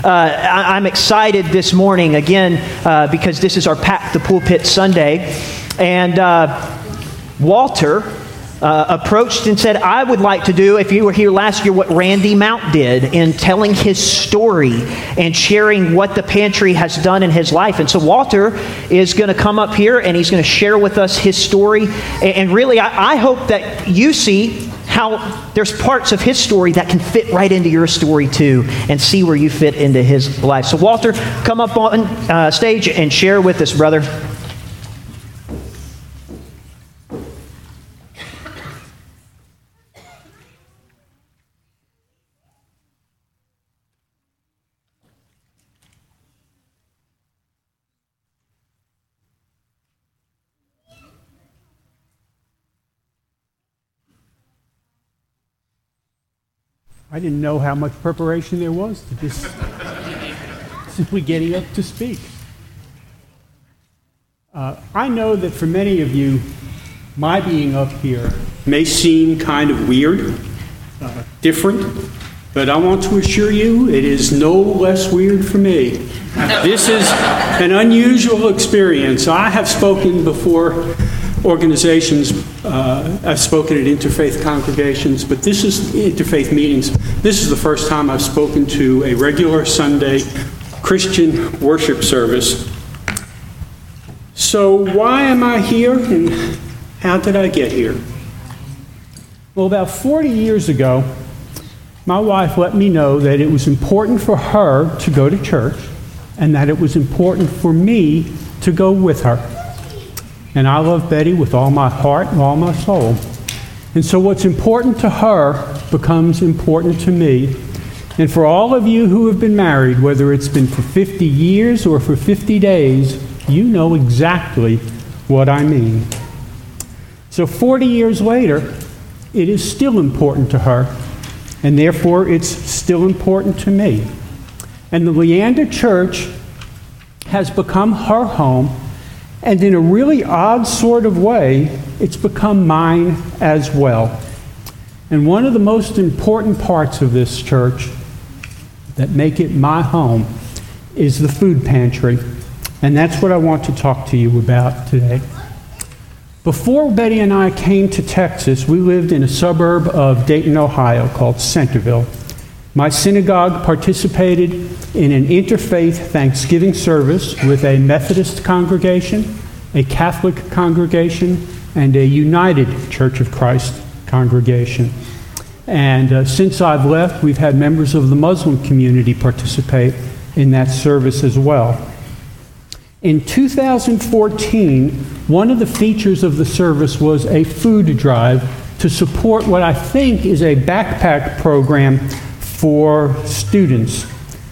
I'm excited this morning, again, because this is our Pack the Pulpit Sunday. And Walter approached and said, I would like to do, if you were here last year, what Randy Mount did in telling his story and sharing what the pantry has done in his life. And so Walter is going to come up here and he's going to share with us his story. And really, I hope that you see how there's parts of his story that can fit right into your story too, and see where you fit into his life. So Walter, come up on stage and share with us, brother. I didn't know how much preparation there was to just simply getting up to speak. I know that for many of you, my being up here may seem kind of weird, different, but I want to assure you it is no less weird for me. This is an unusual experience. I have spoken before organizations, I've spoken at interfaith congregations, but this is interfaith meetings. This is the first time I've spoken to a regular Sunday Christian worship service. So why am I here and how did I get here? Well, about 40 years ago, my wife let me know that it was important for her to go to church and that it was important for me to go with her. And I love Betty with all my heart and all my soul. And so what's important to her becomes important to me. And for all of you who have been married, whether it's been for 50 years or for 50 days, you know exactly what I mean. So 40 years later, it is still important to her, and therefore it's still important to me. And the Leander Church has become her home. And in a really odd sort of way, it's become mine as well. And one of the most important parts of this church that make it my home is the food pantry. And that's what I want to talk to you about today. Before Betty and I came to Texas, we lived in a suburb of Dayton, Ohio called Centerville. My synagogue participated in an interfaith Thanksgiving service with a Methodist congregation, a Catholic congregation, and a United Church of Christ congregation. And since I've left, we've had members of the Muslim community participate in that service as well. In 2014, one of the features of the service was a food drive to support what I think is a backpack program for students.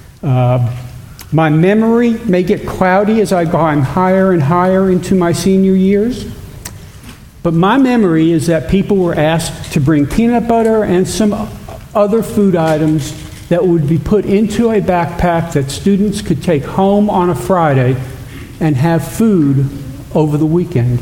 My memory may get cloudy as I climb higher and higher into my senior years, but my memory is that people were asked to bring peanut butter and some other food items that would be put into a backpack that students could take home on a Friday and have food over the weekend.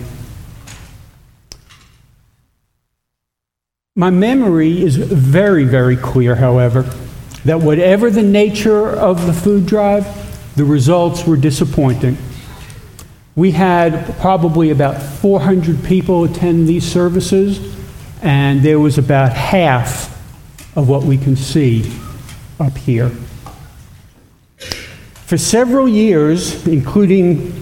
My memory is very, very clear, however, that whatever the nature of the food drive, the results were disappointing. We had probably about 400 people attend these services, and there was about half of what we can see up here. For several years, including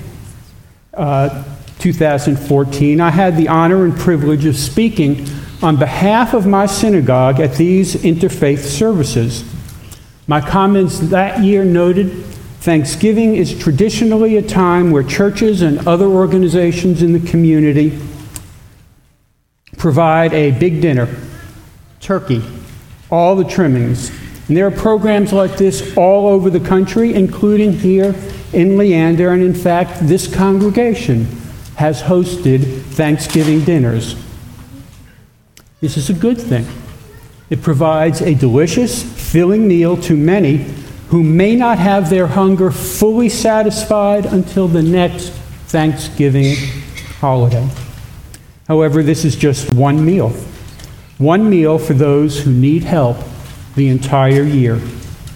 2014, I had the honor and privilege of speaking on behalf of my synagogue at these interfaith services. My comments that year noted, Thanksgiving is traditionally a time where churches and other organizations in the community provide a big dinner, turkey, all the trimmings. And there are programs like this all over the country, including here in Leander, and in fact, this congregation has hosted Thanksgiving dinners. This is a good thing. It provides a delicious, filling meal to many who may not have their hunger fully satisfied until the next Thanksgiving holiday. However, this is just one meal for those who need help the entire year.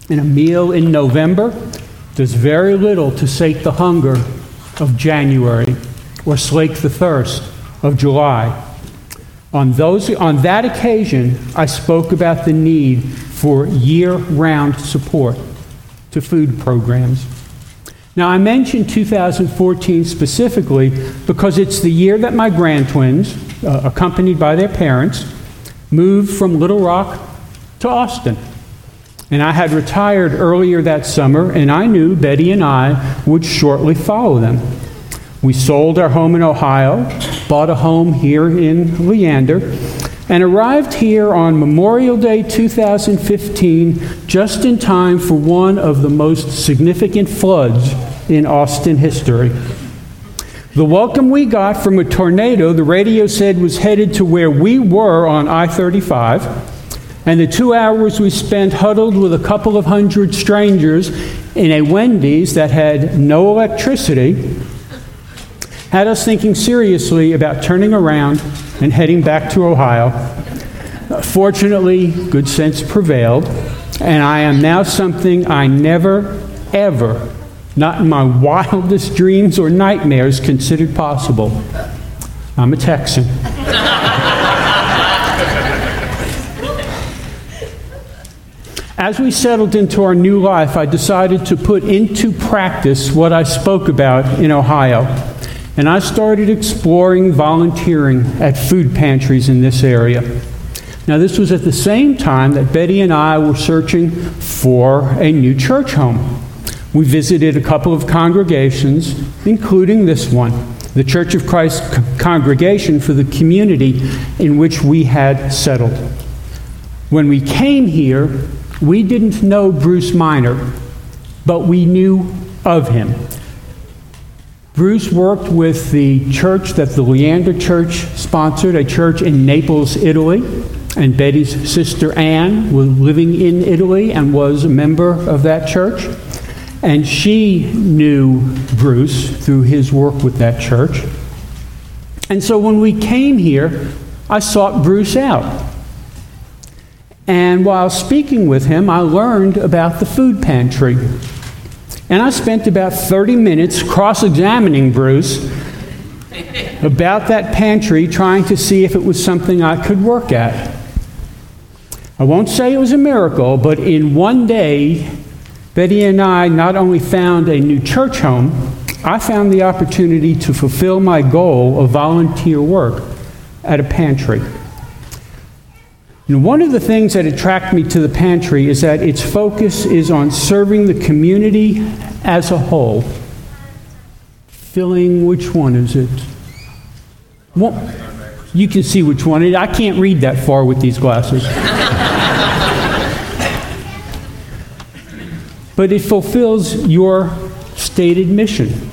And a meal in November does very little to sate the hunger of January or slake the thirst of July. On that occasion, I spoke about the need for year-round support to food programs. Now, I mentioned 2014 specifically because it's the year that my grand-twins, accompanied by their parents, moved from Little Rock to Austin. And I had retired earlier that summer, and I knew Betty and I would shortly follow them. We sold our home in Ohio, bought a home here in Leander, and arrived here on Memorial Day 2015, just in time for one of the most significant floods in Austin history. The welcome we got from a tornado the radio said was headed to where we were on I-35, and the 2 hours we spent huddled with a couple of hundred strangers in a Wendy's that had no electricity had us thinking seriously about turning around and heading back to Ohio. Fortunately, good sense prevailed, and I am now something I never, ever, not in my wildest dreams or nightmares, considered possible. I'm a Texan. As we settled into our new life, I decided to put into practice what I spoke about in Ohio. And I started exploring volunteering at food pantries in this area. Now, this was at the same time that Betty and I were searching for a new church home. We visited a couple of congregations, including this one, the Church of Christ congregation for the community in which we had settled. When we came here, we didn't know Bruce Minor, but we knew of him. Bruce worked with the church that the Leander Church sponsored, a church in Naples, Italy, and Betty's sister Ann was living in Italy and was a member of that church. And she knew Bruce through his work with that church. And so when we came here, I sought Bruce out. And while speaking with him, I learned about the food pantry. And I spent about 30 minutes cross-examining Bruce about that pantry, trying to see if it was something I could work at. I won't say it was a miracle, but in one day, Betty and I not only found a new church home, I found the opportunity to fulfill my goal of volunteer work at a pantry. And one of the things that attracted me to the pantry is that its focus is on serving the community as a whole. Filling, which one is it? Well, you can see which one it is. I can't read that far with these glasses. But it fulfills your stated mission.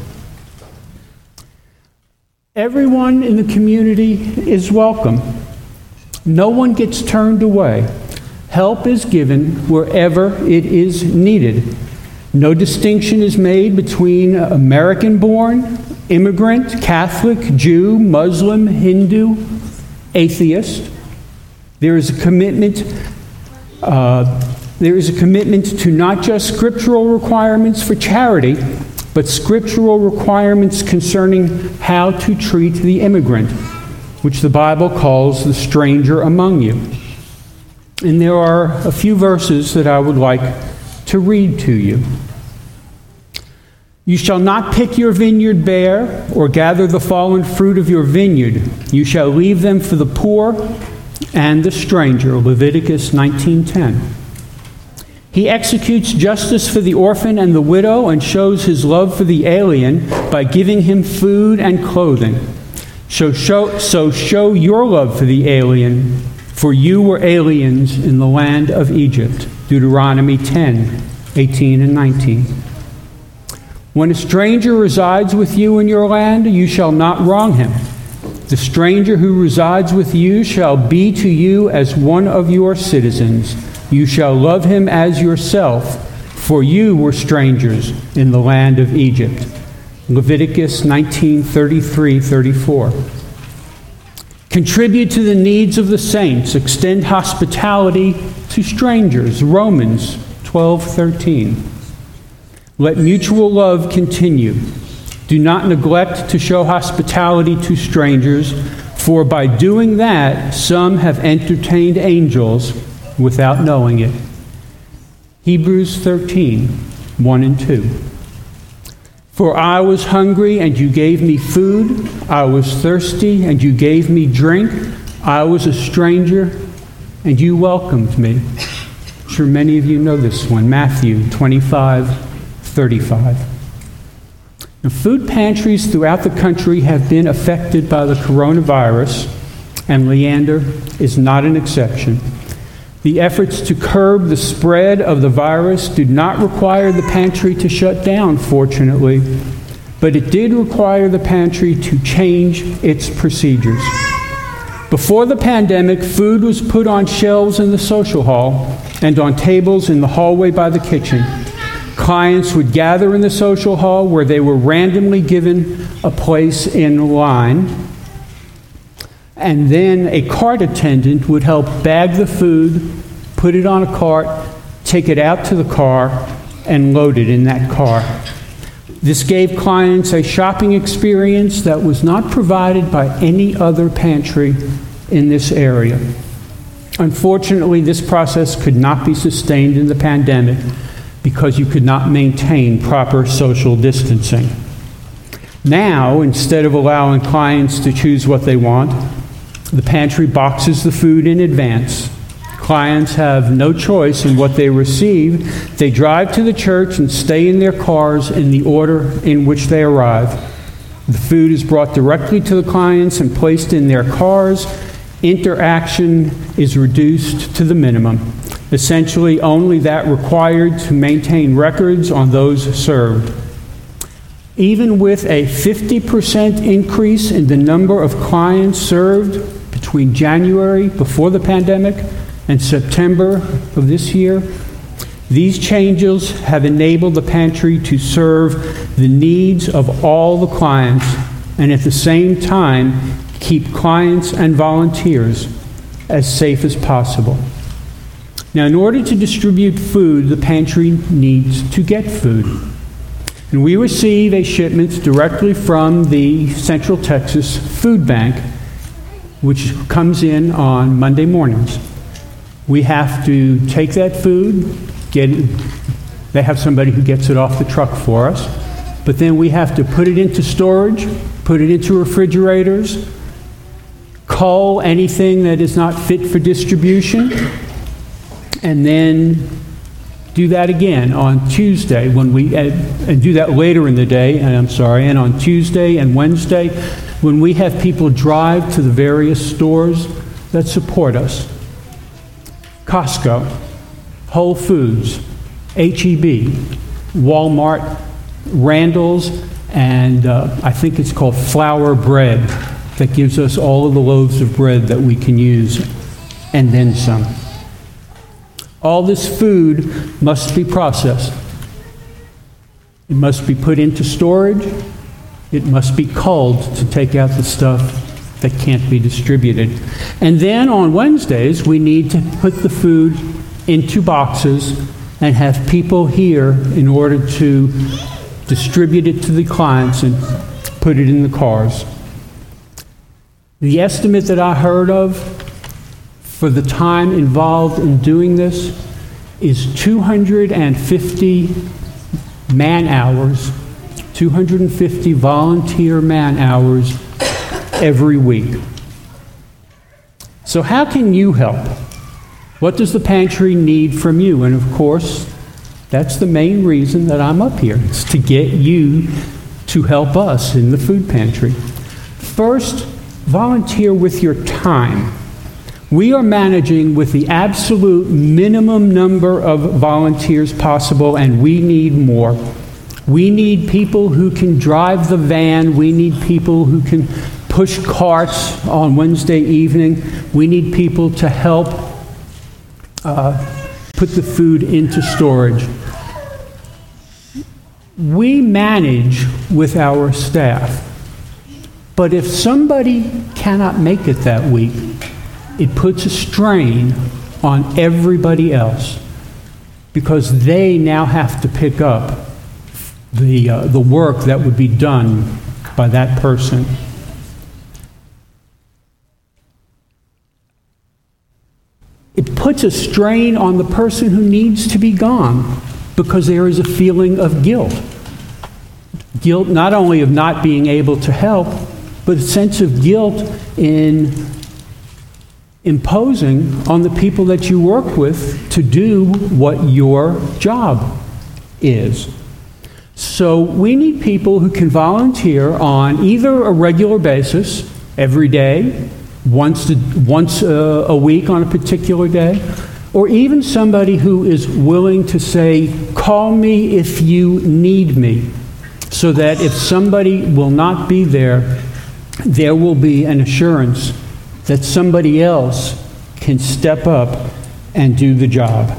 Everyone in the community is welcome. No one gets turned away. Help is given wherever it is needed. No distinction is made between American-born, immigrant, Catholic, Jew, Muslim, Hindu, atheist. There is a commitment to not just scriptural requirements for charity, but scriptural requirements concerning how to treat the immigrant, which the Bible calls the stranger among you. And there are a few verses that I would like to read to you. You shall not pick your vineyard bare, or gather the fallen fruit of your vineyard. You shall leave them for the poor and the stranger. Leviticus 19:10. He executes justice for the orphan and the widow, and shows his love for the alien by giving him food and clothing. So show your love for the alien, for you were aliens in the land of Egypt. Deuteronomy 10:18 and 19. When a stranger resides with you in your land, you shall not wrong him. The stranger who resides with you shall be to you as one of your citizens. You shall love him as yourself, for you were strangers in the land of Egypt. Leviticus 19:33-34. Contribute to the needs of the saints. Extend hospitality to strangers. Romans 12:13. Let mutual love continue. Do not neglect to show hospitality to strangers, for by doing that, some have entertained angels without knowing it. Hebrews 13:1 and 2. For I was hungry, and you gave me food. I was thirsty, and you gave me drink. I was a stranger, and you welcomed me. I'm sure many of you know this one, Matthew 25:35. Now, food pantries throughout the country have been affected by the coronavirus, and Leander is not an exception. The efforts to curb the spread of the virus did not require the pantry to shut down, fortunately, but it did require the pantry to change its procedures. Before the pandemic, food was put on shelves in the social hall and on tables in the hallway by the kitchen. Clients would gather in the social hall where they were randomly given a place in line, and then a cart attendant would help bag the food, put it on a cart, take it out to the car, and load it in that car. This gave clients a shopping experience that was not provided by any other pantry in this area. Unfortunately, this process could not be sustained in the pandemic because you could not maintain proper social distancing. Now, instead of allowing clients to choose what they want, the pantry boxes the food in advance. Clients have no choice in what they receive. They drive to the church and stay in their cars in the order in which they arrive. The food is brought directly to the clients and placed in their cars. Interaction is reduced to the minimum, essentially only that required to maintain records on those served. Even with a 50% increase in the number of clients served between January, before the pandemic, and September of this year, these changes have enabled the pantry to serve the needs of all the clients and at the same time keep clients and volunteers as safe as possible. Now, in order to distribute food, the pantry needs to get food. And we receive a shipment directly from the Central Texas Food Bank, which comes in on Monday mornings. We have to take that food, get it, they have somebody who gets it off the truck for us, but then we have to put it into storage, put it into refrigerators, cull anything that is not fit for distribution, and then do that again on Tuesday when we and do that later in the day, and on Tuesday and Wednesday when we have people drive to the various stores that support us. Costco, Whole Foods, H-E-B, Walmart, Randall's, and I think it's called Flour Bread, that gives us all of the loaves of bread that we can use, and then some. All this food must be processed. It must be put into storage. It must be culled to take out the stuff that can't be distributed. And then on Wednesdays, we need to put the food into boxes and have people here in order to distribute it to the clients and put it in the cars. The estimate that I heard of for the time involved in doing this is 250 man-hours, 250 volunteer man-hours every week. So how can you help? What does the pantry need from you? And of course, that's the main reason that I'm up here. It's to get you to help us in the food pantry. First, volunteer with your time. We are managing with the absolute minimum number of volunteers possible, and we need more. We need people who can drive the van. We need people who can push carts on Wednesday evening. We need people to help put the food into storage. We manage with our staff. But if somebody cannot make it that week, it puts a strain on everybody else. because they now have to pick up the work that would be done by that person. It puts a strain on the person who needs to be gone because there is a feeling of guilt. Guilt not only of not being able to help, but a sense of guilt in imposing on the people that you work with to do what your job is. So we need people who can volunteer on either a regular basis, every day, once a week on a particular day, or even somebody who is willing to say, call me if you need me, so that if somebody will not be there, there will be an assurance that somebody else can step up and do the job.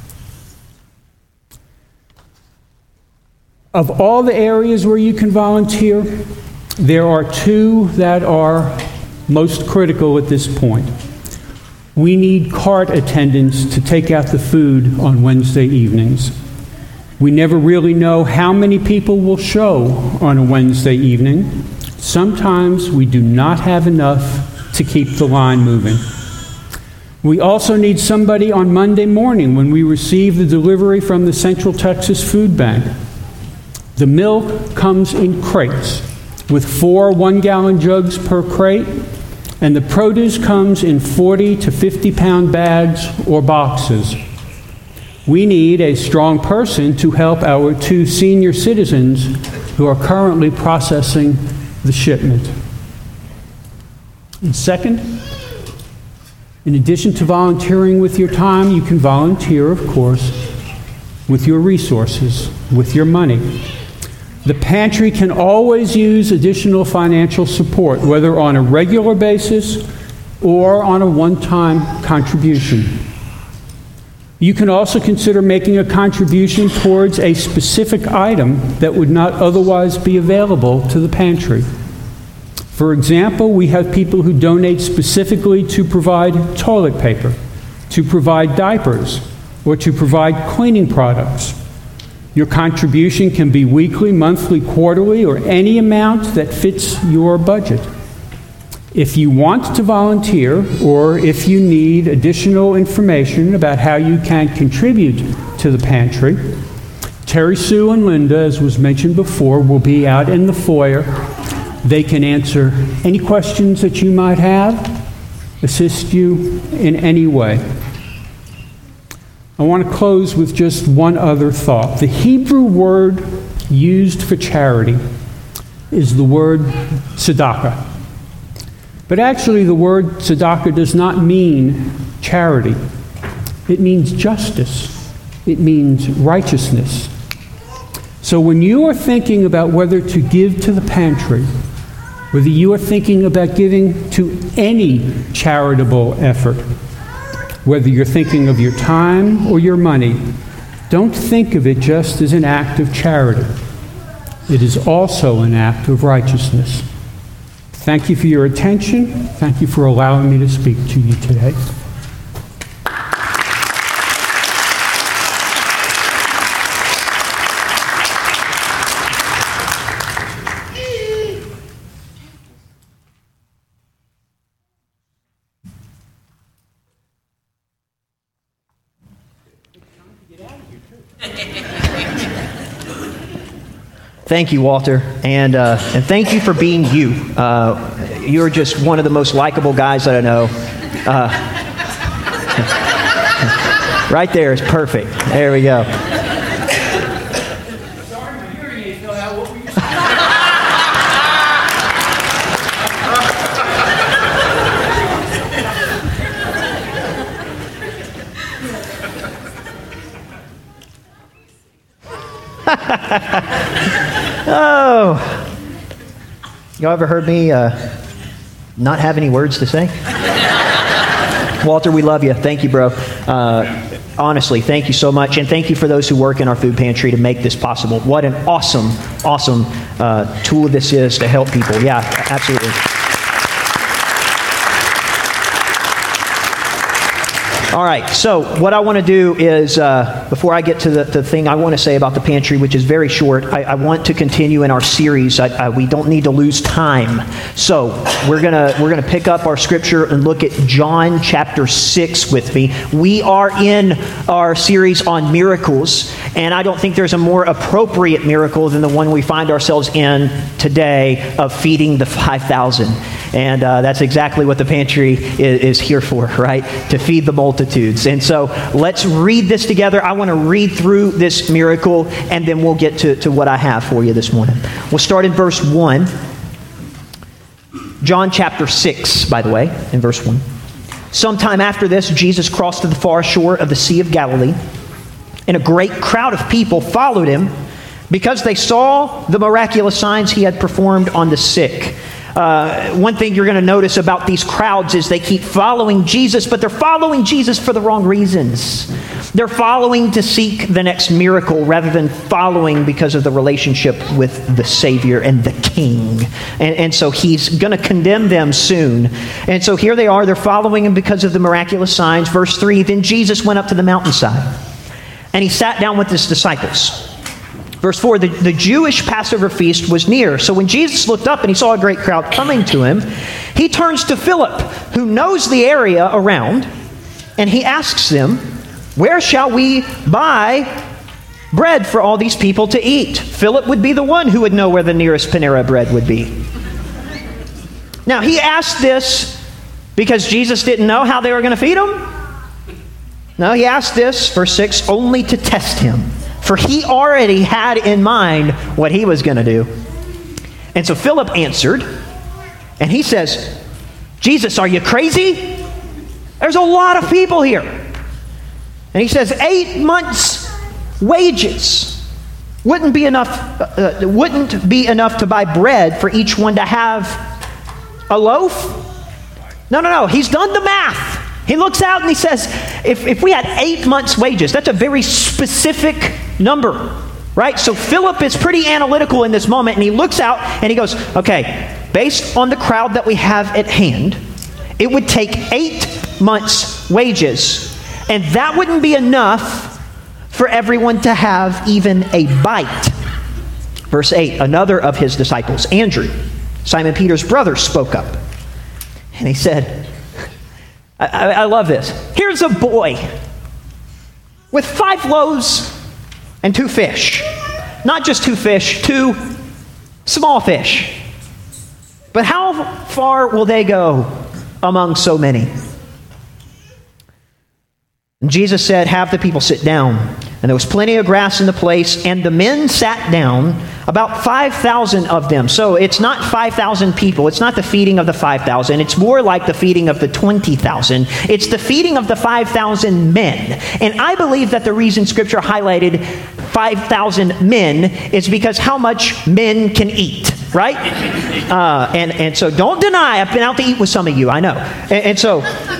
Of all the areas where you can volunteer, there are two that are most critical at this point. We need cart attendants to take out the food on Wednesday evenings. We never really know how many people will show on a Wednesday evening. Sometimes we do not have enough to keep the line moving. We also need somebody on Monday morning when we receive the delivery from the Central Texas Food Bank. The milk comes in crates with 4 one-gallon jugs per crate, and the produce comes in 40 to 50-pound bags or boxes. We need a strong person to help our 2 senior citizens who are currently processing the shipment. And second, in addition to volunteering with your time, you can volunteer, of course, with your resources, with your money. The pantry can always use additional financial support, whether on a regular basis or on a one-time contribution. You can also consider making a contribution towards a specific item that would not otherwise be available to the pantry. For example, we have people who donate specifically to provide toilet paper, to provide diapers, or to provide cleaning products. Your contribution can be weekly, monthly, quarterly, or any amount that fits your budget. If you want to volunteer, or if you need additional information about how you can contribute to the pantry, Terry Sue and Linda, as was mentioned before, will be out in the foyer. They can answer any questions that you might have, assist you in any way. I want to close with just one other thought. The Hebrew word used for charity is the word tzedakah. But actually, the word tzedakah does not mean charity. It means justice. It means righteousness. So when you are thinking about whether to give to the pantry, whether you are thinking about giving to any charitable effort, whether you're thinking of your time or your money, don't think of it just as an act of charity. It is also an act of righteousness. Thank you for your attention. Thank you for allowing me to speak to you today. Thank you, Walter, and thank you for being you. You're just one of the most likable guys that I know. Right there is perfect. There we go. Sorry, my hearing aid fell out. What were you saying? Oh, y'all ever heard me not have any words to say? Walter, we love you. Thank you, bro. Honestly, thank you so much. And thank you for those who work in our food pantry to make this possible. What an awesome, awesome tool this is to help people. Yeah, absolutely. All right, so what I want to do is, before I get to the thing I want to say about the pantry, which is very short, I want to continue in our series. We don't need to lose time. So we're gonna pick up our scripture and look at John chapter 6 with me. We are in our series on miracles, and I don't think there's a more appropriate miracle than the one we find ourselves in today of feeding the 5,000. And that's exactly what the pantry is here for, right? To feed the multitudes. And so let's read this together. I want to read through this miracle, and then we'll get to what I have for you this morning. We'll start in verse 1. John chapter 6, by the way, in verse 1. Sometime after this, Jesus crossed to the far shore of the Sea of Galilee, and a great crowd of people followed him because they saw the miraculous signs he had performed on the sick. One thing you're going to notice about these crowds is they keep following Jesus, but they're following Jesus for the wrong reasons. They're following to seek the next miracle rather than following because of the relationship with the Savior and the King. And so he's going to condemn them soon. And so here they are. They're following him because of the miraculous signs. Verse 3, then Jesus went up to the mountainside, and he sat down with his disciples. Verse 4, the Jewish Passover feast was near. So when Jesus looked up and he saw a great crowd coming to him, he turns to Philip, who knows the area around, and he asks them, where shall we buy bread for all these people to eat? Philip would be the one who would know where the nearest Panera Bread would be. Now, he asked this because Jesus didn't know how they were going to feed him? No, he asked this, verse 6, only to test him. For he already had in mind what he was going to do. And so Philip answered, and he says, Jesus, are you crazy? There's a lot of people here. And he says, 8 months' wages wouldn't be enough to buy bread for each one to have a loaf. No. He's done the math. He looks out and he says, if we had 8 months' wages, that's a very specific number, right? So Philip is pretty analytical in this moment, and he looks out and he goes, okay, based on the crowd that we have at hand, it would take 8 months' wages, and that wouldn't be enough for everyone to have even a bite. Verse 8, another of his disciples, Andrew, Simon Peter's brother, spoke up, and he said, I love this. Here's a boy with 5 loaves and 2 fish. Not just 2 fish, 2 small fish. But how far will they go among so many? And Jesus said, have the people sit down. And there was plenty of grass in the place, and the men sat down, about 5,000 of them. So it's not 5,000 people. It's not the feeding of the 5,000. It's more like the feeding of the 20,000. It's the feeding of the 5,000 men. And I believe that the reason Scripture highlighted 5,000 men is because how much men can eat, right? And so don't deny, I've been out to eat with some of you, I know. And so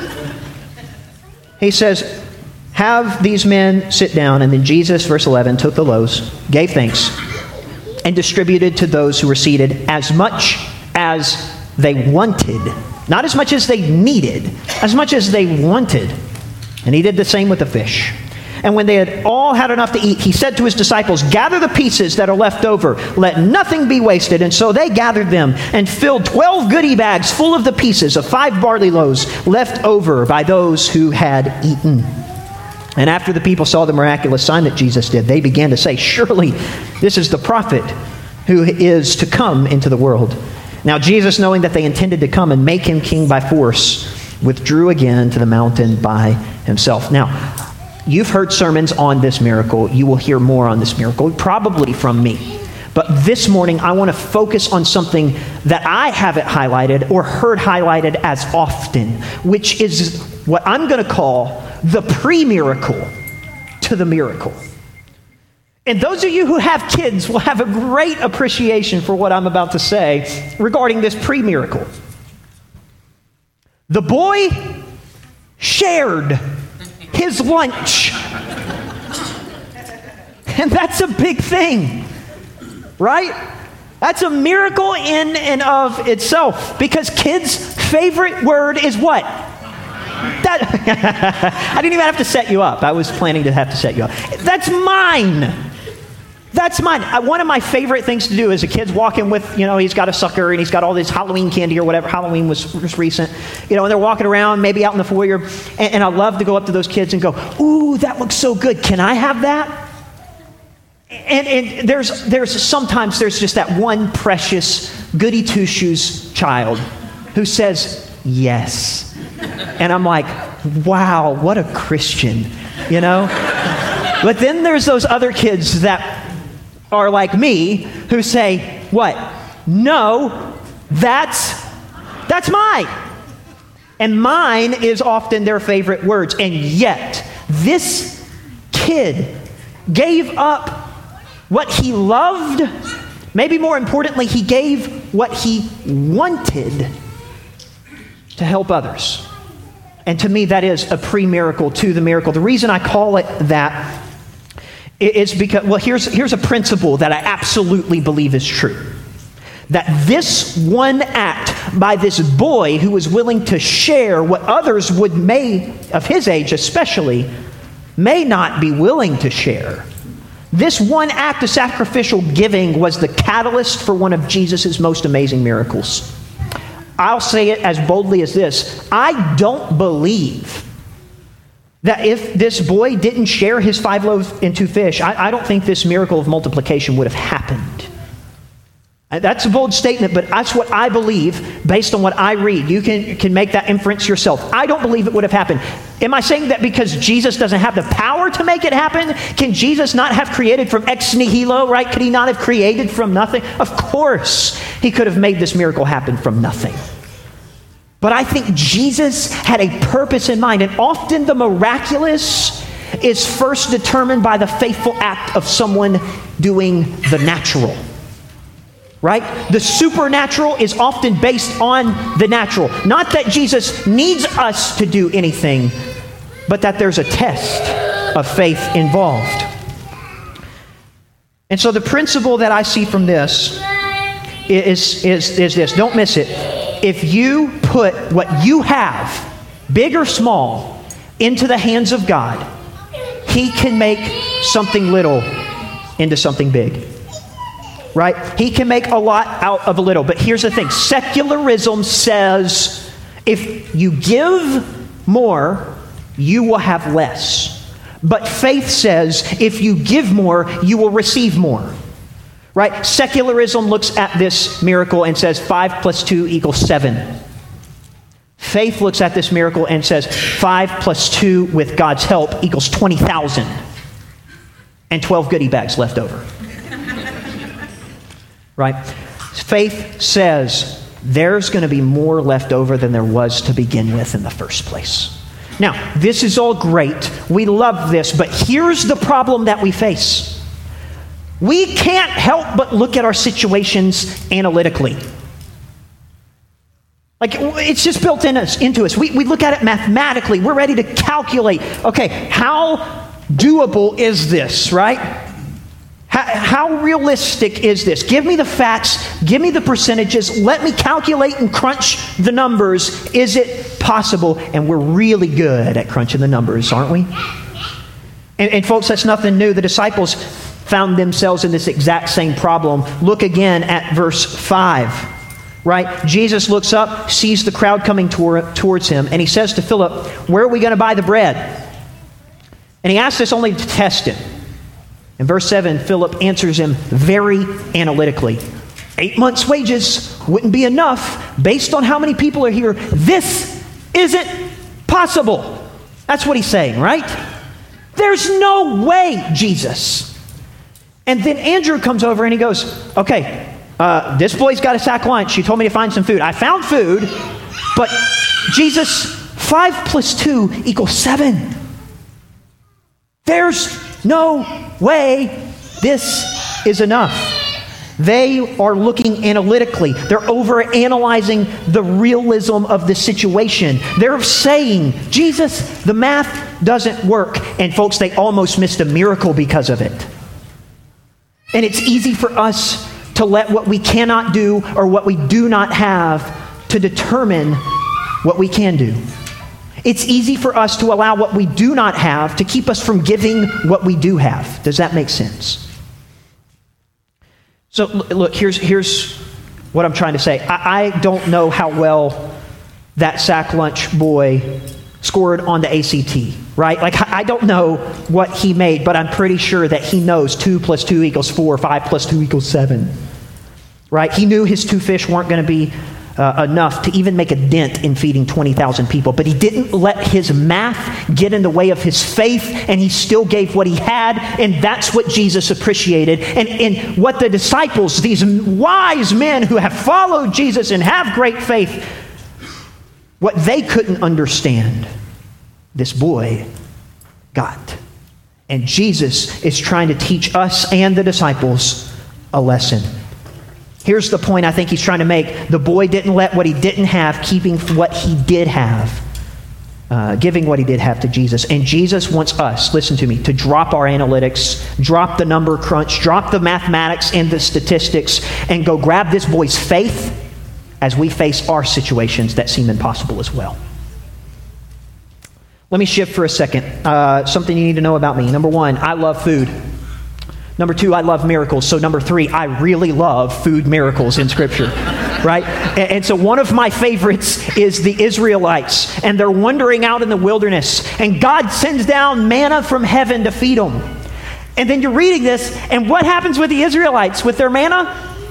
he says, have these men sit down. And then Jesus, verse 11, took the loaves, gave thanks, and distributed to those who were seated as much as they wanted. Not as much as they needed, as much as they wanted. And he did the same with the fish. And when they had all had enough to eat, he said to his disciples, gather the pieces that are left over. Let nothing be wasted. And so they gathered them and filled 12 goodie bags full of the pieces of 5 barley loaves left over by those who had eaten. And after the people saw the miraculous sign that Jesus did, they began to say, surely this is the prophet who is to come into the world. Now Jesus, knowing that they intended to come and make him king by force, withdrew again to the mountain by himself. Now, you've heard sermons on this miracle. You will hear more on this miracle, probably from me. But this morning, I want to focus on something that I haven't highlighted or heard highlighted as often, which is what I'm going to call the pre-miracle to the miracle. And those of you who have kids will have a great appreciation for what I'm about to say regarding this pre-miracle. The boy shared his lunch. And that's a big thing, right? That's a miracle in and of itself, because kids' favorite word is what? That I didn't even have to set you up. I was planning to have to set you up. That's mine. That's mine. One of my favorite things to do is a kid's walking with, he's got a sucker and he's got all this Halloween candy or whatever. Halloween was just recent. And they're walking around, maybe out in the foyer. And I love to go up to those kids and go, ooh, that looks so good. Can I have that? And sometimes there's just that one precious goody two-shoes child who says yes. And I'm like, wow, what a Christian, But then there's those other kids that are like me who say, what? No, that's mine. And mine is often their favorite words. And yet, this kid gave up what he loved. Maybe more importantly, he gave what he wanted to help others. And to me, that is a pre-miracle to the miracle. The reason I call it that is because, here's a principle that I absolutely believe is true. That this one act by this boy who was willing to share what others of his age especially, may not be willing to share. This one act of sacrificial giving was the catalyst for one of Jesus' most amazing miracles. I'll say it as boldly as this. I don't believe that if this boy didn't share his 5 loaves and 2 fish, I don't think this miracle of multiplication would have happened. That's a bold statement, but that's what I believe based on what I read. You can make that inference yourself. I don't believe it would have happened. Am I saying that because Jesus doesn't have the power to make it happen? Can Jesus not have created from ex nihilo, right? Could he not have created from nothing? Of course, he could have made this miracle happen from nothing. But I think Jesus had a purpose in mind, and often the miraculous is first determined by the faithful act of someone doing the natural. Right? The supernatural is often based on the natural. Not that Jesus needs us to do anything, but that there's a test of faith involved. And so the principle that I see from this is this. Don't miss it. If you put what you have, big or small, into the hands of God, he can make something little into something big. Right? He can make a lot out of a little. But here's the thing. Secularism says if you give more, you will have less. But faith says if you give more, you will receive more. Right? Secularism looks at this miracle and says 5 + 2 = 7. Faith looks at this miracle and says 5 + 2 with God's help equals 20,000. And 12 goodie bags left over. Right? Faith says there's going to be more left over than there was to begin with in the first place. Now, this is all great. We love this, but here's the problem that we face. We can't help but look at our situations analytically. Like, it's just built into us. We look at it mathematically. We're ready to calculate, okay, how doable is this, right? How realistic is this? Give me the facts. Give me the percentages. Let me calculate and crunch the numbers. Is it possible? And we're really good at crunching the numbers, aren't we? And folks, that's nothing new. The disciples found themselves in this exact same problem. Look again at verse 5. Right? Jesus looks up, sees the crowd coming towards him, and he says to Philip, "Where are we going to buy the bread?" And he asks this only to test him. In verse 7, Philip answers him very analytically. 8 months' wages wouldn't be enough based on how many people are here. This isn't possible. That's what he's saying, right? There's no way, Jesus. And then Andrew comes over and he goes, okay, this boy's got a sack lunch. You told me to find some food. I found food, but Jesus, 5 + 2 = 7. There's no way this is enough. They are looking analytically. They're overanalyzing the realism of the situation. They're saying, Jesus, the math doesn't work. And folks, they almost missed a miracle because of it. And it's easy for us to let what we cannot do or what we do not have to determine what we can do. It's easy for us to allow what we do not have to keep us from giving what we do have. Does that make sense? So look, here's what I'm trying to say. I don't know how well that sack lunch boy scored on the ACT, right? Like, I don't know what he made, but I'm pretty sure that he knows 2 + 2 = 4, 5 + 2 = 7, right? He knew his 2 fish weren't going to be enough to even make a dent in feeding 20,000 people, but he didn't let his math get in the way of his faith, and he still gave what he had, and that's what Jesus appreciated. And what the disciples, these wise men who have followed Jesus and have great faith, what they couldn't understand, this boy got. And Jesus is trying to teach us and the disciples a lesson. Here's the point I think he's trying to make. The boy didn't let what he didn't have, keeping what he did have, giving what he did have to Jesus. And Jesus wants us, listen to me, to drop our analytics, drop the number crunch, drop the mathematics and the statistics, and go grab this boy's faith as we face our situations that seem impossible as well. Let me shift for a second. Something you need to know about me. Number 1, I love food. Number 2, I love miracles. So number 3, I really love food miracles in Scripture, right? And so one of my favorites is the Israelites, and they're wandering out in the wilderness, and God sends down manna from heaven to feed them. And then you're reading this, and what happens with the Israelites with their manna?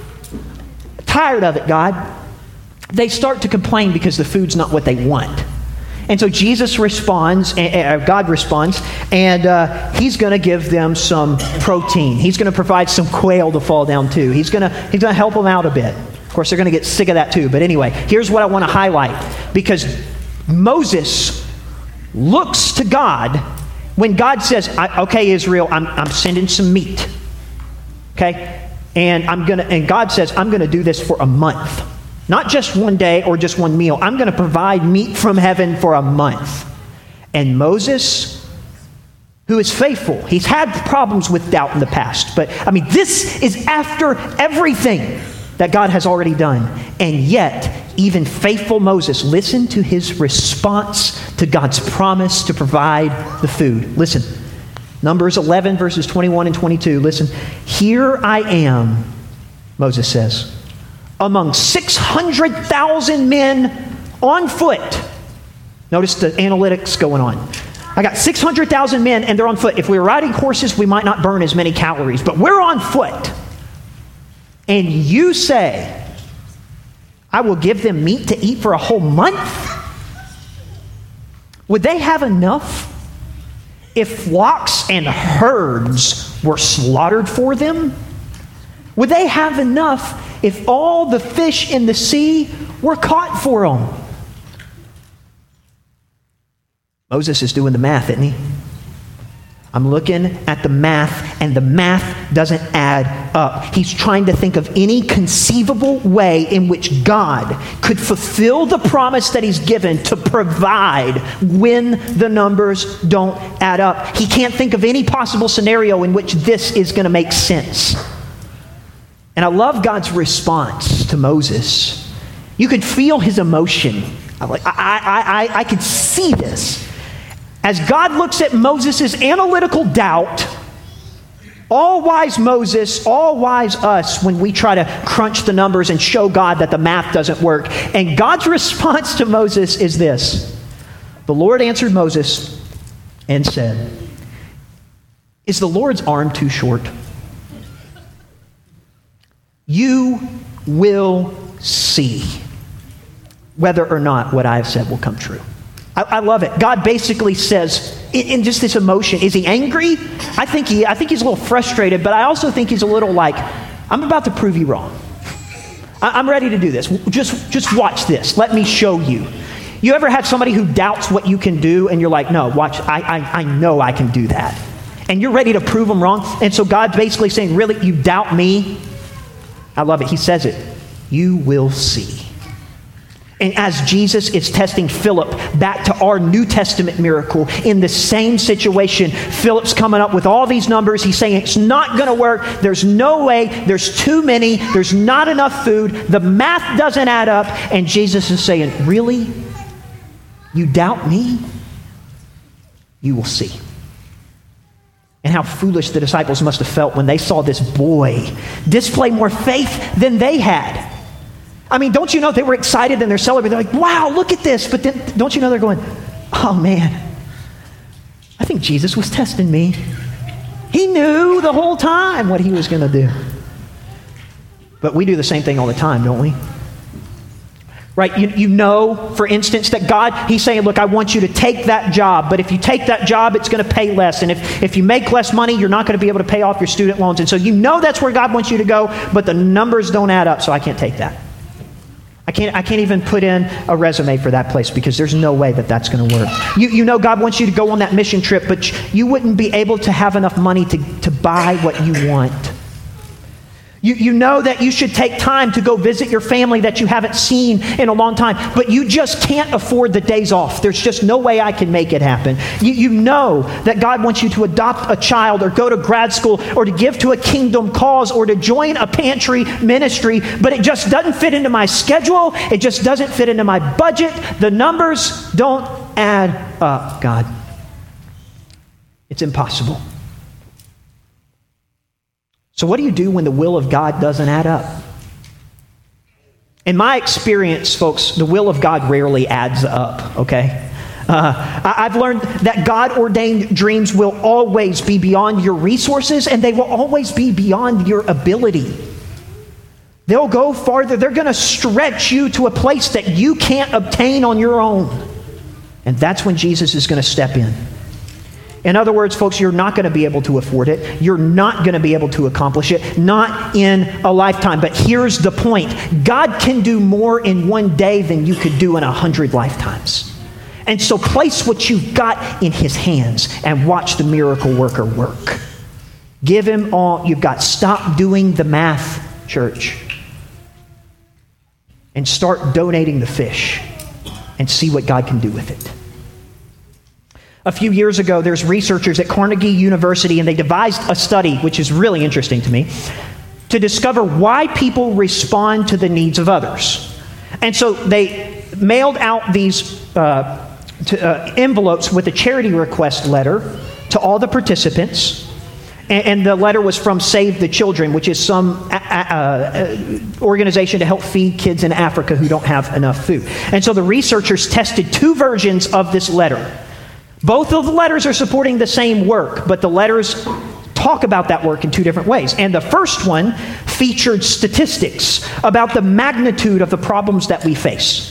Tired of it, God. They start to complain because the food's not what they want. And so Jesus responds, God responds, and he's going to give them some protein. He's going to provide some quail to fall down to. He's going to help them out a bit. Of course, they're going to get sick of that too. But anyway, here's what I want to highlight. Because Moses looks to God when God says, okay, Israel, I'm sending some meat. Okay? And God says, I'm going to do this for a month. Not just one day or just one meal. I'm going to provide meat from heaven for a month. And Moses, who is faithful, he's had problems with doubt in the past. But, this is after everything that God has already done. And yet, even faithful Moses, listen to his response to God's promise to provide the food. Listen, Numbers 11, verses 21 and 22. Listen, here I am, Moses says, among 600,000 men on foot. Notice the analytics going on. I got 600,000 men and they're on foot. If we were riding horses, we might not burn as many calories, but we're on foot. And you say, I will give them meat to eat for a whole month? Would they have enough if flocks and herds were slaughtered for them? Would they have enough if all the fish in the sea were caught for them? Moses is doing the math, isn't he? I'm looking at the math, and the math doesn't add up. He's trying to think of any conceivable way in which God could fulfill the promise that he's given to provide when the numbers don't add up. He can't think of any possible scenario in which this is going to make sense. And I love God's response to Moses. You could feel his emotion. I could see this. As God looks at Moses' analytical doubt, all-wise Moses, all-wise us, when we try to crunch the numbers and show God that the math doesn't work. And God's response to Moses is this. The Lord answered Moses and said, is the Lord's arm too short? You will see whether or not what I have said will come true. I love it. God basically says, in just this emotion, is he angry? I think he's a little frustrated, but I also think he's a little like, I'm about to prove you wrong. I'm ready to do this. Just watch this. Let me show you. You ever had somebody who doubts what you can do, and you're like, no, watch, I know I can do that. And you're ready to prove them wrong. And so God's basically saying, really, you doubt me? I love it. He says it. You will see. And as Jesus is testing Philip back to our New Testament miracle in the same situation, Philip's coming up with all these numbers. He's saying it's not going to work. There's no way. There's too many. There's not enough food. The math doesn't add up. And Jesus is saying, really? You doubt me? you will see. And how foolish the disciples must have felt when they saw this boy display more faith than they had. I mean, don't you know they were excited and they're celebrating. They're like, wow, look at this. But then, don't you know they're going, oh man, I think Jesus was testing me. He knew the whole time what he was going to do. But we do the same thing all the time, don't we? Right? You know, for instance, that God, he's saying, look, I want you to take that job. But if you take that job, it's going to pay less. And if you make less money, you're not going to be able to pay off your student loans. And so you know that's where God wants you to go, but the numbers don't add up, so I can't take that. I can't even put in a resume for that place because there's no way that that's going to work. You know God wants you to go on that mission trip, but you wouldn't be able to have enough money to buy what you want. You know that you should take time to go visit your family that you haven't seen in a long time, but you just can't afford the days off. There's just no way I can make it happen. You know that God wants you to adopt a child or go to grad school or to give to a kingdom cause or to join a pantry ministry, but it just doesn't fit into my schedule. It just doesn't fit into my budget. The numbers don't add up, God. It's impossible. So what do you do when the will of God doesn't add up? In my experience, folks, the will of God rarely adds up, okay? I've learned that God-ordained dreams will always be beyond your resources, and they will always be beyond your ability. They'll go farther. They're going to stretch you to a place that you can't obtain on your own. And that's when Jesus is going to step in. In other words, folks, you're not going to be able to afford it. You're not going to be able to accomplish it, not in a lifetime. But here's the point. God can do more in one day than you could do in 100 lifetimes. And so place what you've got in his hands and watch the miracle worker work. Give him all you've got. Stop doing the math, church. And start donating the fish and see what God can do with it. A few years ago, there's researchers at Carnegie University, and they devised a study, which is really interesting to me, to discover why people respond to the needs of others. And so they mailed out these envelopes with a charity request letter to all the participants. And the letter was from Save the Children, which is some organization to help feed kids in Africa who don't have enough food. And so the researchers tested two versions of this letter. Both of the letters are supporting the same work, but the letters talk about that work in two different ways. And the first one featured statistics about the magnitude of the problems that we face.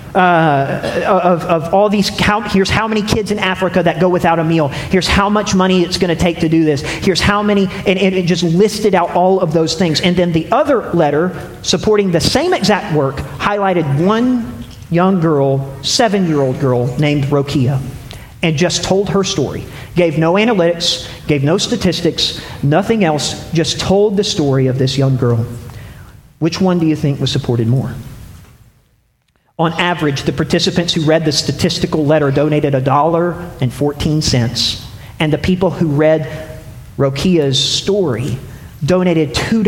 Of all these, here's how many kids in Africa that go without a meal. Here's how much money it's going to take to do this. Here's how many, and it just listed out all of those things. And then the other letter supporting the same exact work highlighted one young girl, 7-year-old girl named Rokia, and just told her story. Gave no analytics, gave no statistics, nothing else, just told the story of this young girl. Which one do you think was supported more? On average, the participants who read the statistical letter donated $1.14, and the people who read Rokia's story donated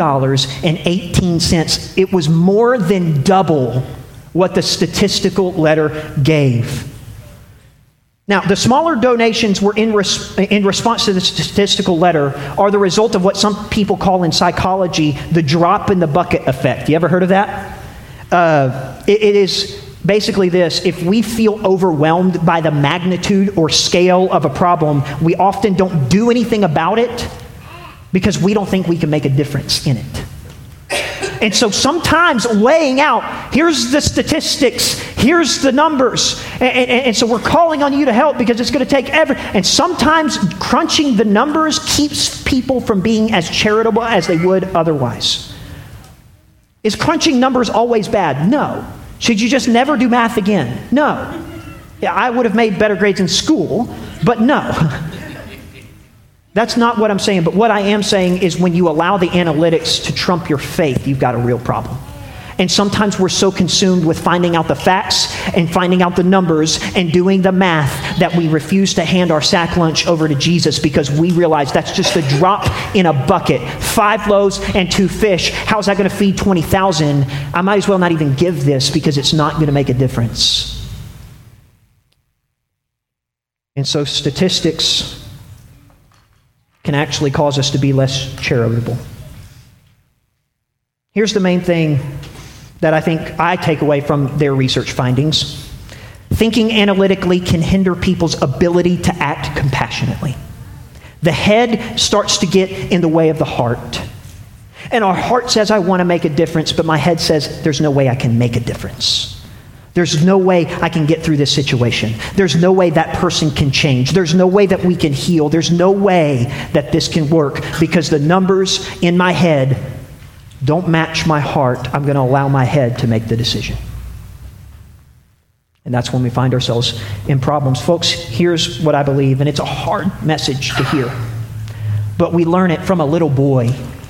$2.18. It was more than double what the statistical letter gave. Now, the smaller donations were in response to the statistical letter are the result of what some people call in psychology the drop in the bucket effect. You ever heard of that? It is basically this. If we feel overwhelmed by the magnitude or scale of a problem, we often don't do anything about it because we don't think we can make a difference in it. And so sometimes laying out, here's the statistics, here's the numbers, and so we're calling on you to help because it's going to take and sometimes crunching the numbers keeps people from being as charitable as they would otherwise. Is crunching numbers always bad? No. Should you just never do math again? No. Yeah, I would have made better grades in school, but no. That's not what I'm saying, but what I am saying is when you allow the analytics to trump your faith, you've got a real problem. And sometimes we're so consumed with finding out the facts and finding out the numbers and doing the math that we refuse to hand our sack lunch over to Jesus because we realize that's just a drop in a bucket. 5 loaves and 2 fish. How's that going to feed 20,000? I might as well not even give this because it's not going to make a difference. And so statistics can actually cause us to be less charitable. Here's the main thing that I think I take away from their research findings. Thinking analytically can hinder people's ability to act compassionately. The head starts to get in the way of the heart. And our heart says, I want to make a difference, but my head says, there's no way I can make a difference. There's no way I can get through this situation. There's no way that person can change. There's no way that we can heal. There's no way that this can work because the numbers in my head don't match my heart. I'm going to allow my head to make the decision. And that's when we find ourselves in problems. Folks, here's what I believe, and it's a hard message to hear, but we learn it from a little boy.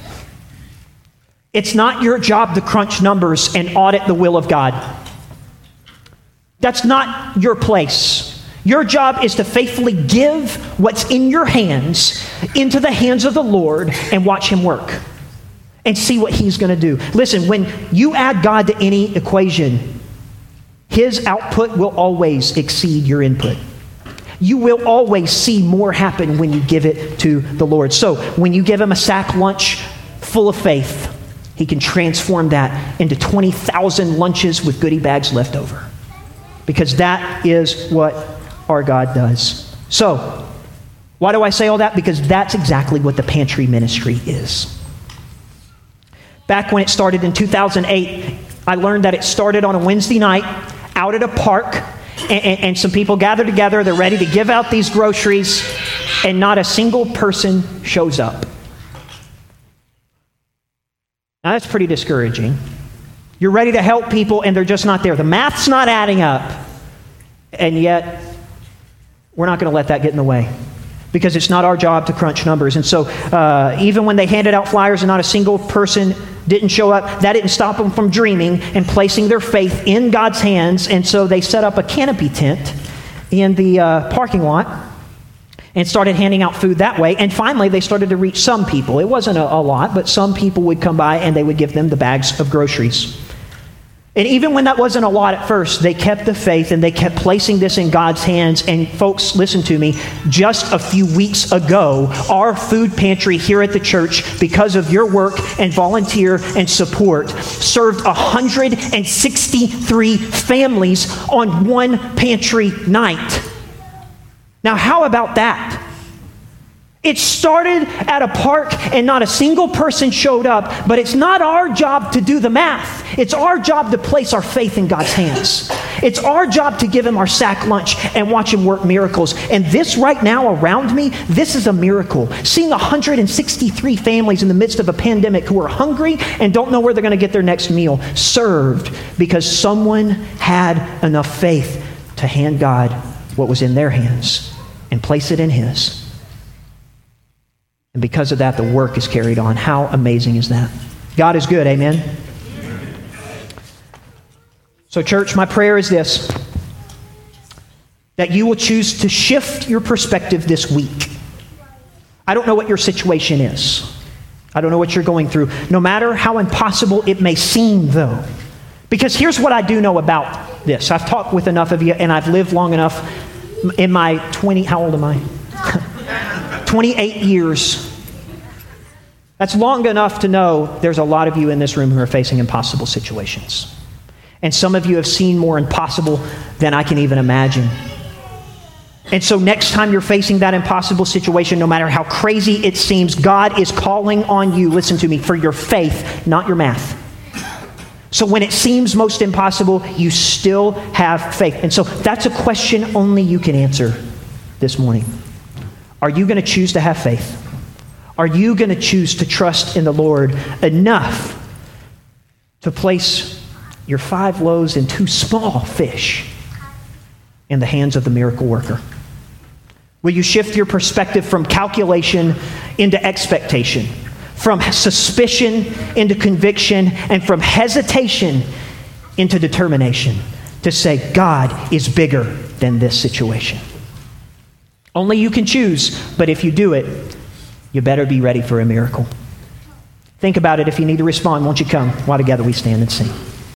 It's not your job to crunch numbers and audit the will of God. That's not your place. Your job is to faithfully give what's in your hands into the hands of the Lord and watch Him work and see what He's going to do. Listen, when you add God to any equation, His output will always exceed your input. You will always see more happen when you give it to the Lord. So when you give Him a sack lunch full of faith, He can transform that into 20,000 lunches with goodie bags left over. Because that is what our God does. So, why do I say all that? Because that's exactly what the pantry ministry is. Back when it started in 2008, I learned that it started on a Wednesday night out at a park, and some people gather together, they're ready to give out these groceries, and not a single person shows up. Now that's pretty discouraging. You're ready to help people and they're just not there. The math's not adding up. And yet, we're not going to let that get in the way because it's not our job to crunch numbers. And so even when they handed out flyers and not a single person didn't show up, that didn't stop them from dreaming and placing their faith in God's hands. And so they set up a canopy tent in the parking lot and started handing out food that way. And finally, they started to reach some people. It wasn't a lot, but some people would come by and they would give them the bags of groceries. And even when that wasn't a lot at first, they kept the faith and they kept placing this in God's hands. And folks, listen to me, just a few weeks ago, our food pantry here at the church, because of your work and volunteer and support, served 163 families on one pantry night. Now, how about that? It started at a park and not a single person showed up, but it's not our job to do the math. It's our job to place our faith in God's hands. It's our job to give Him our sack lunch and watch Him work miracles. And this right now around me, this is a miracle. Seeing 163 families in the midst of a pandemic who are hungry and don't know where they're going to get their next meal served because someone had enough faith to hand God what was in their hands and place it in His. And because of that, the work is carried on. How amazing is that? God is good, amen? So church, my prayer is this, that you will choose to shift your perspective this week. I don't know what your situation is. I don't know what you're going through. No matter how impossible it may seem, though. Because here's what I do know about this. I've talked with enough of you, and I've lived long enough in my how old am I? 28 years. That's long enough to know there's a lot of you in this room who are facing impossible situations. And some of you have seen more impossible than I can even imagine. And so next time you're facing that impossible situation, no matter how crazy it seems, God is calling on you, listen to me, for your faith, not your math. So when it seems most impossible, you still have faith. And so that's a question only you can answer this morning. Are you going to choose to have faith? Are you going to choose to trust in the Lord enough to place your 5 loaves and 2 small fish in the hands of the miracle worker? Will you shift your perspective from calculation into expectation, from suspicion into conviction, and from hesitation into determination to say, God is bigger than this situation? Only you can choose, but if you do it, you better be ready for a miracle. Think about it. If you need to respond, won't you come while together we stand and sing?